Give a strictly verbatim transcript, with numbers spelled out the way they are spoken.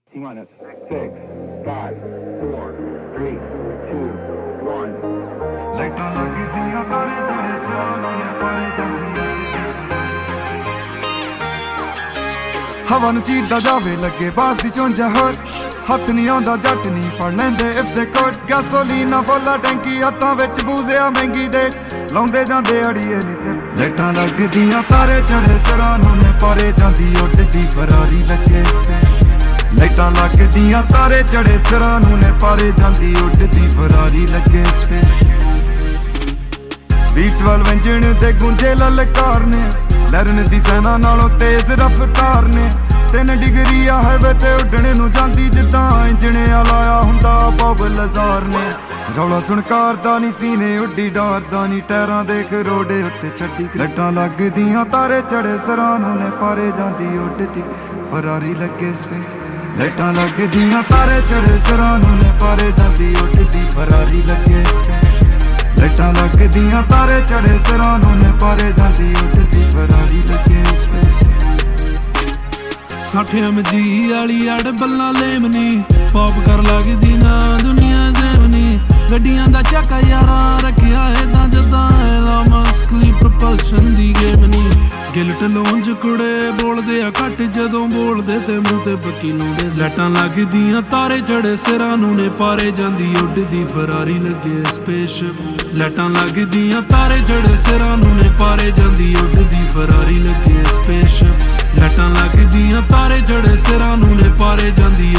Minus six, five, four, three, two, one. ਲਾਈਟਾਂ ਲੱਗਦੀਆਂ ਤਾਰੇ ਜਿਹੜੇ ਸਿਰਾਂ ਨੂੰ ਨੇ ਪਾਰੇ ਜਾਂਦੀਆਂ ਹਵਾ ਨੂੰ ਚੀਰਦਾ ਜਾਵੇ ਲੱਗੇ ਬਾਸ ਦੀ ਚੁੰਝ ਹਟ ਹੱਥ ਨਹੀਂ ਆਉਂਦਾ ਜੱਟ ਨਹੀਂ ਫੜ ਲੈਂਦੇ ਇਫ ਦੇ ਕੋਟ ਗੈਸੋਲੀਨਾ ਫੁੱਲਾ ਟੈਂਕੀ ਹੱਥਾਂ ਵਿੱਚ ਬੂਜ਼ਿਆ ਮਹਿੰਗੀ ਦੇ ਲਾਉਂਦੇ ਜਾਂਦੇ ਅੜੀਏ ਨਹੀਂ ਸਿਰ ਲਾਈਟਾਂ ਲੱਗਦੀਆਂ ਤਾਰੇ ਚੜੇ ਸਿਰਾਂ ਨੂੰ ਨੇ ਪਾਰੇ ਜਾਂਦੀ ਉੱਡਦੀ ਫਰਾਰੀ ਲੱਗੇ ਸਪੈਸ਼ ਲਾਈਟਾਂ ਲੱਗਦੀਆਂ ਤਾਰੇ ਚੜੇ ਸਿਰਾਂ ਨੂੰ ਨੇ ਪਾਰੇ ਜਾਂਦੀ ਉੱਡਦੀ ਫਰਾਰੀ ਲੱਗੇ ਸਪੇਸ ਵੀ ਬਾਰਾਂ ਇੰਜਣ ਦੇ ਗੁੰਝੇ ਲਲਕਾਰ ਨੇ ਲਰਨ ਦੀ ਸੈਨਾ ਨਾਲੋਂ ਤੇਜ਼ ਰਫ਼ਤਾਰ ਨੇ ਤਿੰਨ ਡਿਗਰੀ ਆ ਹਾਈਵੇ ਤੇ ਉੱਡਣੇ ਨੂੰ ਜਾਂਦੀ ਜਿੱਦਾਂ ਇੰਜਣਿਆ ਲਾਇਆ ਹੁੰਦਾ ਬਬ ਲਜ਼ਾਰ ਨੇ ਰੌਲਾ ਸੁਣ ਕਾਰ ਦਾ ਨੀ ਸੀਨੇ ਉੱਡੀ ਡਾਰਦਾ ਨੀ ਟਾਇਰਾਂ ਦੇ ਖਰੋੜੇ ਉੱਤੇ ਛੱਡੀ ਲਾਈਟਾਂ ਲੱਗਦੀਆਂ ਤਾਰੇ ਚੜੇ ਸਿਰਾਂ ਨੂੰ ਨੇ ਪਾਰੇ ਜਾਂਦੀ ਉੱਡਦੀ ਫਰਾਰੀ ਲੱਗੇ ਸਪੇਸ ਲਾਈਟਾਂ ਲੱਗਦੀਆਂ ਤਾਰੇ ਚੜੇ ਸਿਰਾਂ ਨੂੰ ਨੇ ਪਾਰੇ ਜਾਂਦੀ ਉੱਡਦੀ ਫਰਾਰੀ ਲੱਗੇ ਸਪੇਸ ਲਾਈਟਾਂ ਲੱਗਦੀਆਂ ਤਾਰੇ ਚੜੇ ਸਿਰਾਂ ਨੂੰ ਨੇ ਪਾਰੇ ਜਾਂਦੀ ਉੱਡਦੀ ਫਰਾਰੀ ਲੱਗੇ ਸਪੇਸ ਸੱਠ ਐਮ ਜੀ ਵਾਲੀ ਅੜ ਬੱਲਾਂ ਲੇਮਨੀ ਪੌਪ ਕਰ ਲੱਗਦੀ ਨਾ ਦੁਨੀਆ ਜ਼ੇਵਨੀ ਗੱਡੀਆਂ ਦਾ ਚੱਕਾ ਯਾਰਾਂ ਰੱਖਿਆ ਏ ਤਾਂ ਜਦਾਂ ਇਹਦਾ ਮਸਕਲੀ ਪ੍ਰੋਪਲਸ਼ਨ ਦੀ ਗੇਮ ਨੀ ਗਿਲਟ ਲੋਂਜ ਕੁੜੇ ਬੋਲਦੇ ਆ ਘੱਟ ਜਦੋਂ ਬੋਲਦੇ ਤੇ ਮੂੰਹ ਤੇ ਬੱਕੀ ਲਾਉਂਦੇ ਲਾਈਟਾਂ ਲੱਗਦੀਆਂ ਤਾਰੇ ਚੜੇ ਸਿਰਾਂ ਨੂੰ ਨੇ ਪਾਰੇ ਜਾਂਦੀ ਉੱਡਦੀ ਫਰਾਰੀ ਲੱਗੇ ਸਪੇਸਸ਼ਿਪ ਲਾਈਟਾਂ ਲੱਗਦੀਆਂ ਤਾਰੇ ਚੜੇ ਸਿਰਾਂ ਨੂੰ ਨੇ ਪਾਰੇ ਜਾਂਦੀ ਉੱਡਦੀ ਫਰਾਰੀ ਲੱਗੇ ਸਪੇਸਸ਼ਿਪ ਲਾਈਟਾਂ ਲੱਗਦੀਆਂ ਤਾਰੇ ਚੜੇ ਸਿਰਾਂ ਨੂੰ ਨੇ ਪਾਰੇ ਜਾਂਦੀ